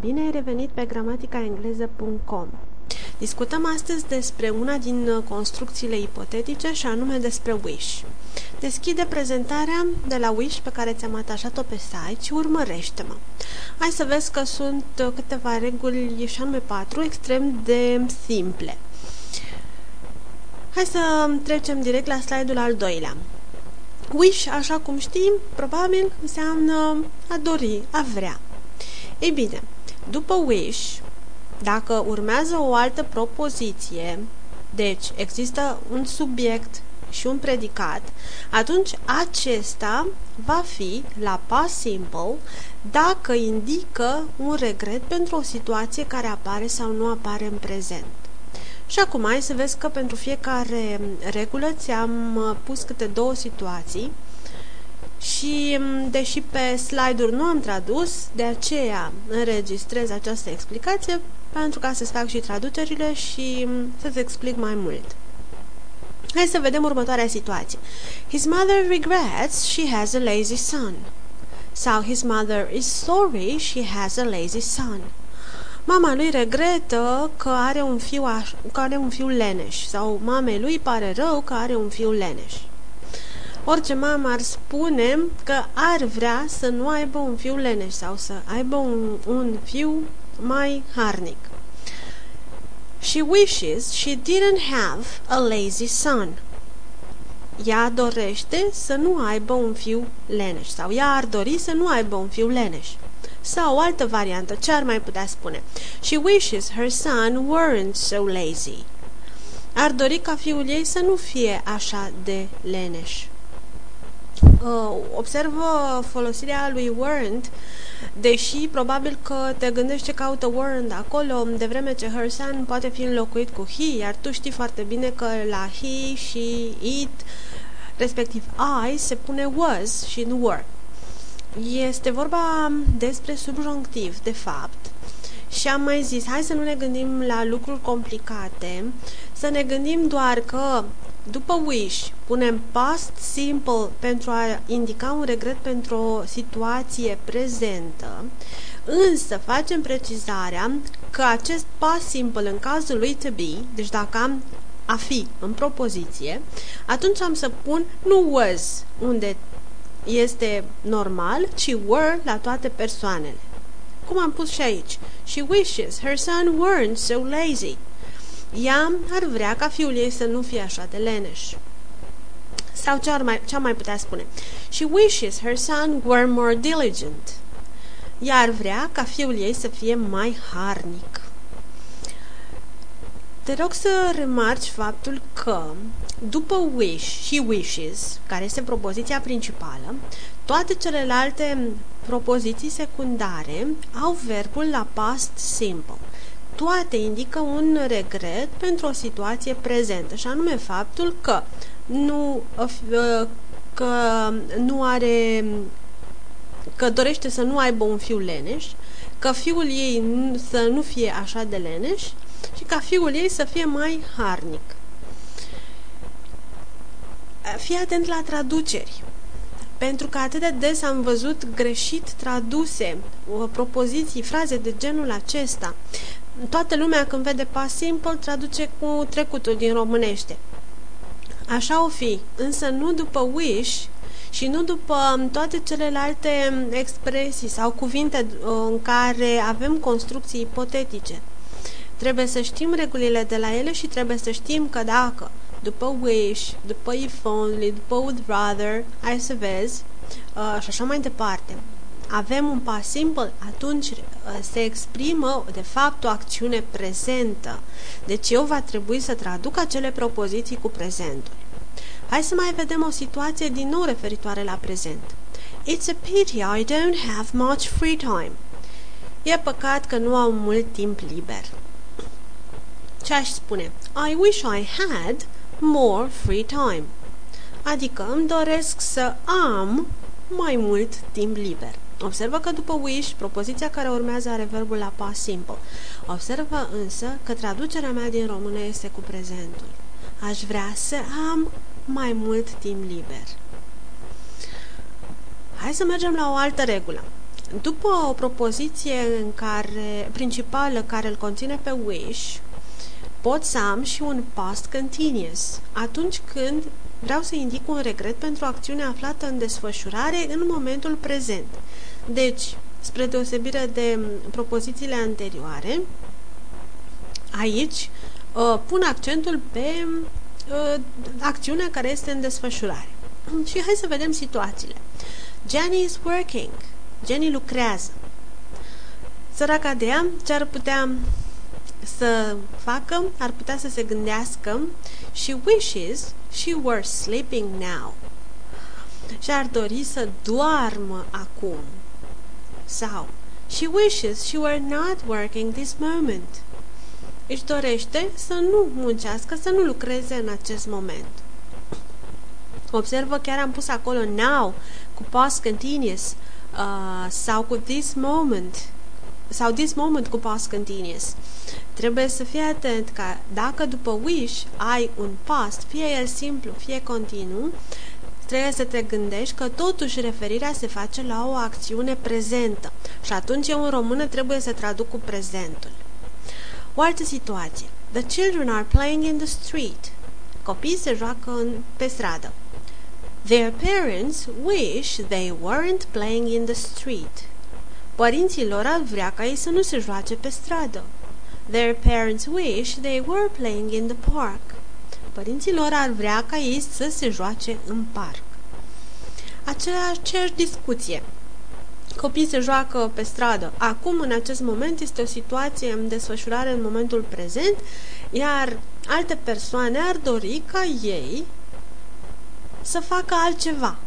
Bine ai revenit pe gramaticaengleză.com. Discutăm astăzi despre una din construcțiile ipotetice și anume despre wish. Deschide prezentarea de la wish pe care ți-am atașat-o pe site și urmărește-mă. Hai să vezi că sunt câteva reguli și anume 4 extrem de simple. Hai să trecem direct la slide-ul al doilea. Wish, așa cum știm, probabil înseamnă a dori, a vrea. Ei bine, după wish, dacă urmează o altă propoziție, deci există un subiect și un predicat, atunci acesta va fi la past simple dacă indică un regret pentru o situație care apare sau nu apare în prezent. Și acum hai să vezi că pentru fiecare regulă ți-am pus câte două situații și deși pe slide-uri nu am tradus, de aceea înregistrez această explicație pentru ca să-ți fac și traducerile și să-ți explic mai mult. Hai să vedem următoarea situație. His mother regrets she has a lazy son. Sau his mother is sorry she has a lazy son. Mama lui regretă că are un fiu leneș sau mamei lui pare rău că are un fiu leneș. Orice mamă ar spune că ar vrea să nu aibă un fiu leneș sau să aibă un fiu mai harnic. She wishes she didn't have a lazy son. Ea dorește să nu aibă un fiu leneș sau ea ar dori să nu aibă un fiu leneș. Sau o altă variantă, ce ar mai putea spune? She wishes her son weren't so lazy. Ar dori ca fiul ei să nu fie așa de leneș. Observă folosirea lui weren't, deși probabil că te gândești ce caută weren't acolo, de vreme ce her son poate fi înlocuit cu he, iar tu știi foarte bine că la he, she, it, respectiv I, se pune was și nu were. Este vorba despre subjunctiv, de fapt, și am mai zis, hai să nu ne gândim la lucruri complicate, să ne gândim doar că după wish punem past simple pentru a indica un regret pentru o situație prezentă, însă facem precizarea că acest past simple în cazul lui to be, deci dacă am a fi în propoziție, atunci am să pun nu was unde este normal, ci were la toate persoanele. Cum am pus și aici. She wishes her son weren't so lazy. Ea ar vrea ca fiul ei să nu fie așa de leneș. Sau ce am mai putea spune? She wishes her son were more diligent. Ea ar vrea ca fiul ei să fie mai harnic. Te rog să remarci faptul că după wish și wishes, care este propoziția principală, toate celelalte propoziții secundare au verbul la past simple. Toate indică un regret pentru o situație prezentă, și anume faptul că că dorește să nu aibă un fiu leneș, că fiul ei să nu fie așa de leneș și ca fiul ei să fie mai harnic. Fii atent la traduceri, pentru că atât de des am văzut greșit traduse propoziții, fraze de genul acesta. Toată lumea când vede past simple traduce cu trecutul din românește. Așa o fi, însă nu după wish și nu după toate celelalte expresii sau cuvinte în care avem construcții ipotetice. Trebuie să știm regulile de la ele și trebuie să știm că dacă după wish, după if only, după would rather, hai să vezi, și așa mai departe, avem un past simple, atunci se exprimă de fapt o acțiune prezentă. Deci eu va trebui să traduc acele propoziții cu prezentul. Hai să mai vedem o situație din nou referitoare la prezent. It's a pity I don't have much free time. E păcat că nu am mult timp liber. Ce aș spune? I wish I had more free time. Adică îmi doresc să am mai mult timp liber. Observă că după wish, propoziția care urmează are verbul la past simple. Observă însă că traducerea mea din română este cu prezentul. Aș vrea să am mai mult timp liber. Hai să mergem la o altă regulă. După o propoziție principală care îl conține pe wish, pot să am și un past continuous, atunci când vreau să indic un regret pentru o acțiune aflată în desfășurare în momentul prezent. Deci, spre deosebire de propozițiile anterioare, aici pun accentul pe acțiunea care este în desfășurare. Și hai să vedem situațiile. Jenny is working. Jenny lucrează. Săraca de ea, ce ar putea să facă? Ar putea să se gândească she wishes she were sleeping now. Și ar dori să doarmă acum. Sau she wishes she were not working this moment. Își dorește să nu muncească, să nu lucreze în acest moment. Observă, chiar am pus acolo now cu past continuous sau cu this moment sau this moment cu past continuous. Trebuie să fii atent că dacă după wish ai un past, fie el simplu, fie continuu, trebuie să te gândești că totuși referirea se face la o acțiune prezentă și atunci eu în română trebuie să traduc cu prezentul. O altă situație. The children are playing in the street. Copiii se joacă pe stradă. Their parents wish they weren't playing in the street. Părinții lor ar vrea ca ei să nu se joace pe stradă. Their parents wish they were playing in the park. Părinții lor ar vrea ca ei să se joace în parc. Aceeași discuție. Copiii se joacă pe stradă. Acum, în acest moment, este o situație în desfășurare în momentul prezent, iar alte persoane ar dori ca ei să facă altceva.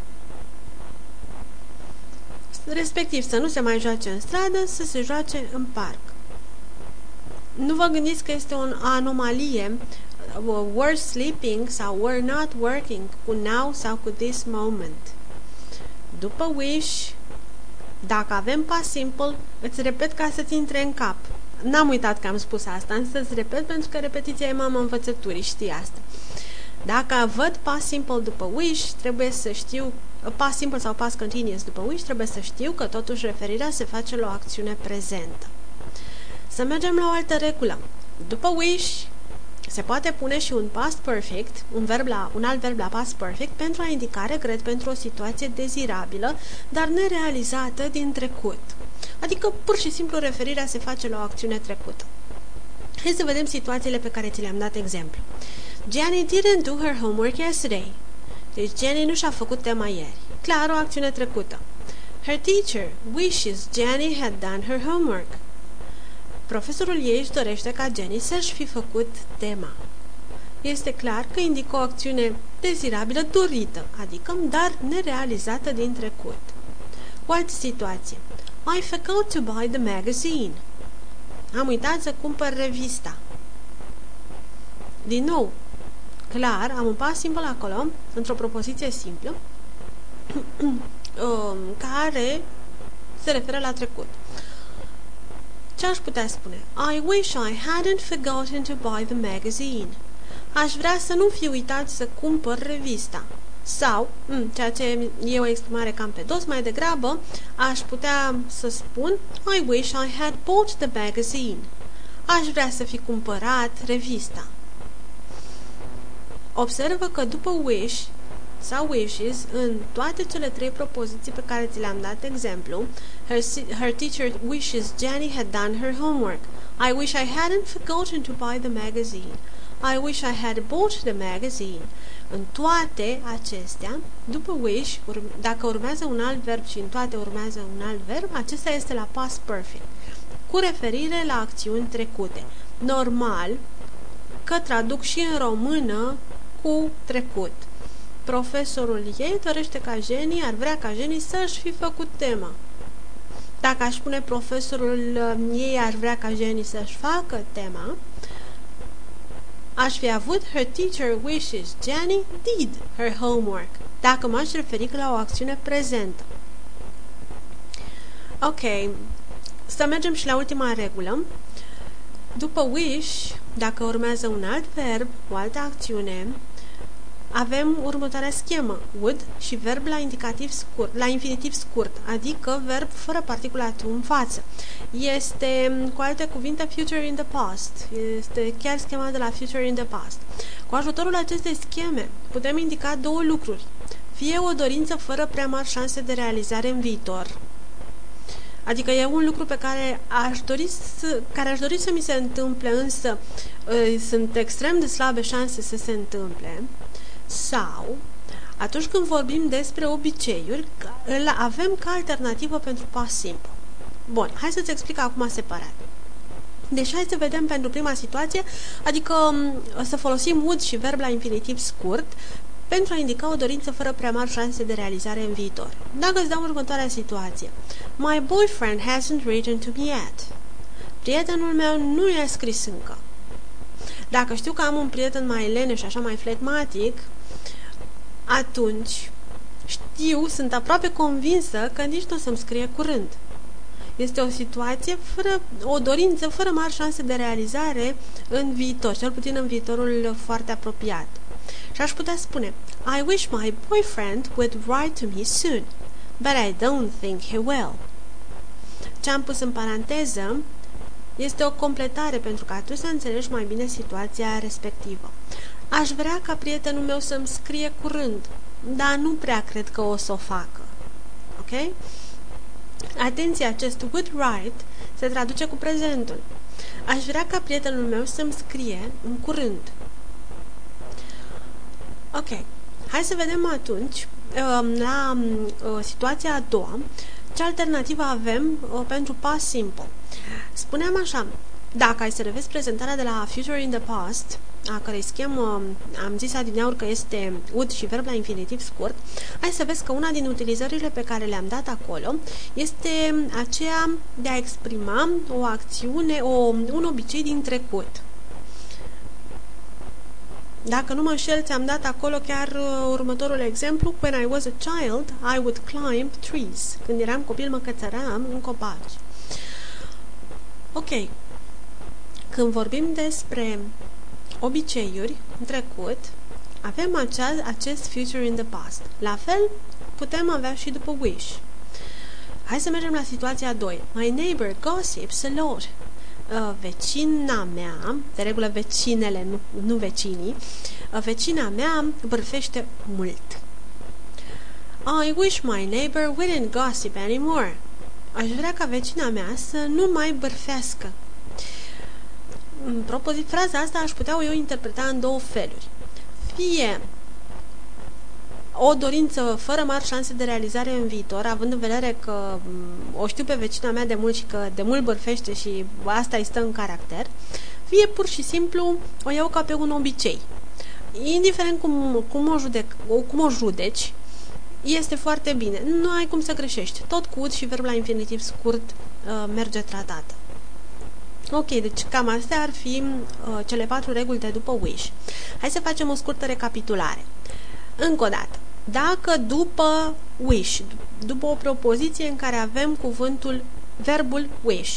Respectiv, să nu se mai joace în stradă, să se joace în parc. Nu vă gândiți că este o anomalie were sleeping sau were not working cu now sau cu this moment. După wish, dacă avem past simple, îți repet ca să-ți intre în cap. N-am uitat că am spus asta, însă îți repet pentru că repetiția e mama învățăturii, știi asta. Dacă văd past simple după wish, trebuie să știu, past simple sau past continuous după wish, trebuie să știu că totuși referirea se face la o acțiune prezentă. Să mergem la o altă regulă. După wish se poate pune și un past perfect, un alt verb la past perfect, pentru a indica regret pentru o situație dezirabilă, dar nerealizată din trecut. Adică, pur și simplu, referirea se face la o acțiune trecută. Hai să vedem situațiile pe care ți le-am dat exemplu. Jenny didn't do her homework yesterday. Deci Jenny nu și-a făcut tema ieri. Clar, o acțiune trecută. Her teacher wishes Jenny had done her homework. Profesorul ei își dorește ca Jenny să-și fi făcut tema. Este clar că indică o acțiune dezirabilă dorită, adică dar nerealizată din trecut. O altă situație. I forgot to buy the magazine. Am uitat să cumpăr revista. Din nou, clar, am un pas simplu acolo, într-o propoziție simplă, care se referă la trecut. Ce aș putea spune? I wish I hadn't forgotten to buy the magazine. Aș vrea să nu fi uitat să cumpăr revista. Sau, ceea ce e o exprimare cam pe dos, mai degrabă, aș putea să spun I wish I had bought the magazine. Aș vrea să fi cumpărat revista. Observă că după wish sau wishes, în toate cele trei propoziții pe care ți le-am dat exemplu, her teacher wishes Jenny had done her homework. I wish I hadn't forgotten to buy the magazine. I wish I had bought the magazine. În toate acestea, după wish, dacă urmează un alt verb și în toate urmează un alt verb, acesta este la past perfect, cu referire la acțiuni trecute. Normal că traduc și în română cu trecut. Profesorul ei dorește ca Jenny, ar vrea ca Jenny să-și fi făcut tema. Dacă aș spune profesorul ei ar vrea ca Jenny să-și facă tema, aș fi avut her teacher wishes Jenny did her homework, dacă m-aș referi la o acțiune prezentă. Ok, să mergem și la ultima regulă. După wish, dacă urmează un alt verb, o altă acțiune, avem următoarea schemă. Would și verb la indicativ scurt, la infinitiv scurt, adică verb fără particula to în față. Este, cu alte cuvinte, future in the past. Este chiar schema de la future in the past. Cu ajutorul acestei scheme putem indica două lucruri. Fie o dorință fără prea mari șanse de realizare în viitor, adică e un lucru pe care aș dori să mi se întâmple, însă sunt extrem de slabe șanse să se întâmple, sau atunci când vorbim despre obiceiuri, îl avem ca alternativă pentru past simplu. Bun, hai să-ți explic acum separat. Deci hai să vedem pentru prima situație, adică să folosim would și verb la infinitiv scurt pentru a indica o dorință fără prea mari șanse de realizare în viitor. Dacă îți dau următoarea situație. My boyfriend hasn't written to me yet. Prietenul meu nu i-a scris încă. Dacă știu că am un prieten mai leneș și așa mai flegmatic, atunci sunt aproape convinsă că nici nu o să-mi scrie curând. Este o situație o dorință fără mari șanse de realizare în viitor, cel puțin în viitorul foarte apropiat. Și aș putea spune, I wish my boyfriend would write to me soon, but I don't think he will. Ce am pus în paranteză este o completare pentru ca tu să înțelegi mai bine situația respectivă. Aș vrea ca prietenul meu să-mi scrie curând, dar nu prea cred că o să o facă. Ok? Atenție, acest would write se traduce cu prezentul. Aș vrea ca prietenul meu să-mi scrie în curând. Ok, hai să vedem atunci, la situația a doua, ce alternativă avem pentru past simple. Spuneam așa, dacă ai să revezi prezentarea de la future in the past, a cărei schemă am zis adineauri că este would și verb la infinitiv scurt, hai să vezi că una din utilizările pe care le-am dat acolo este aceea de a exprima o acțiune, un obicei din trecut. Dacă nu mă înșel, ți-am dat acolo chiar următorul exemplu. When I was a child, I would climb trees. Când eram copil, mă cățăram în copaci. Ok. Când vorbim despre obiceiuri în trecut, avem acest future in the past. La fel, putem avea și după wish. Hai să mergem la situația 2. My neighbor gossips a lot. Vecina mea, de regulă vecinele, nu vecinii, vecina mea bârfește mult. I wish my neighbor wouldn't gossip anymore. Aș vrea ca vecina mea să nu mai bârfească. Fraza asta aș putea eu interpreta în două feluri. Fie o dorință fără mari șanse de realizare în viitor, având în vedere că o știu pe vecina mea de mult și că de mult bârfește și asta îi stă în caracter, fie pur și simplu o iau ca pe un obicei. Indiferent cum o judeci, este foarte bine. Nu ai cum să greșești. Tot cu would și verb la infinitiv scurt merge tratată. Ok, deci cam astea ar fi cele 4 reguli de după wish. Hai să facem o scurtă recapitulare. Încă o dată, dacă după wish, după o propoziție în care avem verbul wish,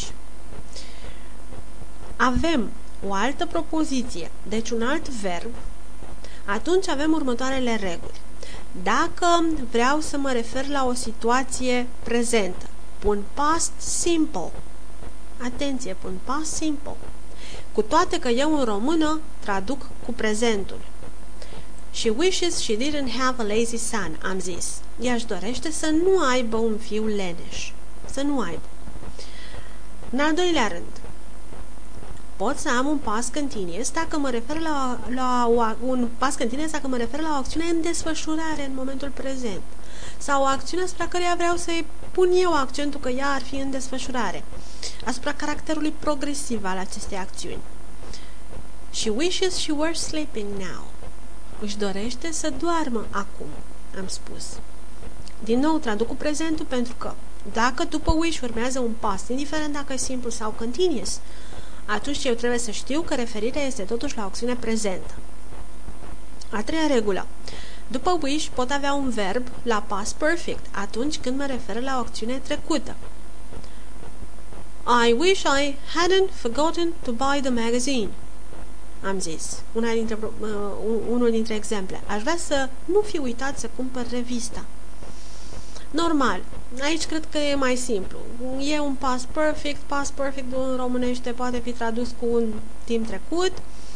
avem o altă propoziție, deci un alt verb, atunci avem următoarele reguli. Dacă vreau să mă refer la o situație prezentă, pun past simple. Atenție, pun past simple. Cu toate că eu în română traduc cu prezentul. She wishes she didn't have a lazy son, am zis. Ea își dorește să nu aibă un fiu leneș. Să nu aibă. În al doilea rând, pot să am un past continuous dacă mă refer un past continuous dacă mă refer la o acțiune în desfășurare în momentul prezent. Sau o acțiune asupra căreia vreau să-i pun eu accentul că ea ar fi în desfășurare. Asupra caracterului progresiv al acestei acțiuni. She wishes she were sleeping now. Își dorește să doarmă acum, am spus. Din nou traduc cu prezentul pentru că dacă după wish urmează un past, indiferent dacă e simplu sau continuous, atunci eu trebuie să știu că referirea este totuși la o acțiune prezentă. A treia regulă. După wish pot avea un verb la past perfect atunci când mă refer la o acțiune trecută. I wish I hadn't forgotten to buy the magazine. am zis, unul dintre exemple. Aș vrea să nu fi uitat să cumpăr revista. Normal. Aici cred că e mai simplu. E un past perfect. Past perfect în românește poate fi tradus cu un timp trecut.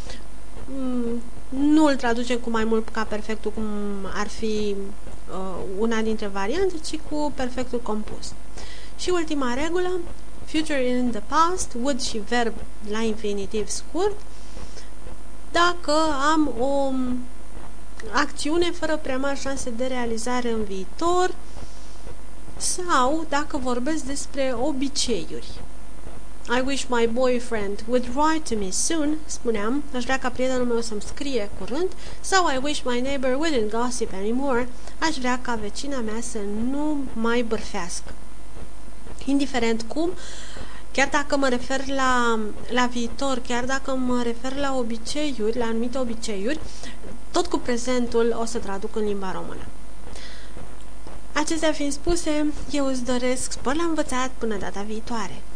Nu îl traducem cu mai mult ca perfectul cum ar fi una dintre variante, ci cu perfectul compus. Și ultima regulă, future in the past, would și verb la infinitiv scurt, dacă am o acțiune fără prea mari șanse de realizare în viitor sau dacă vorbesc despre obiceiuri. I wish my boyfriend would write to me soon, spuneam, aș vrea ca prietenul meu să-mi scrie curând, sau I wish my neighbor wouldn't gossip anymore, aș vrea ca vecina mea să nu mai bârfească. Indiferent cum, chiar dacă mă refer la viitor, chiar dacă mă refer la obiceiuri, la anumite obiceiuri, tot cu prezentul o să traduc în limba română. Acestea fiind spuse, eu îți doresc spor la învățat până data viitoare.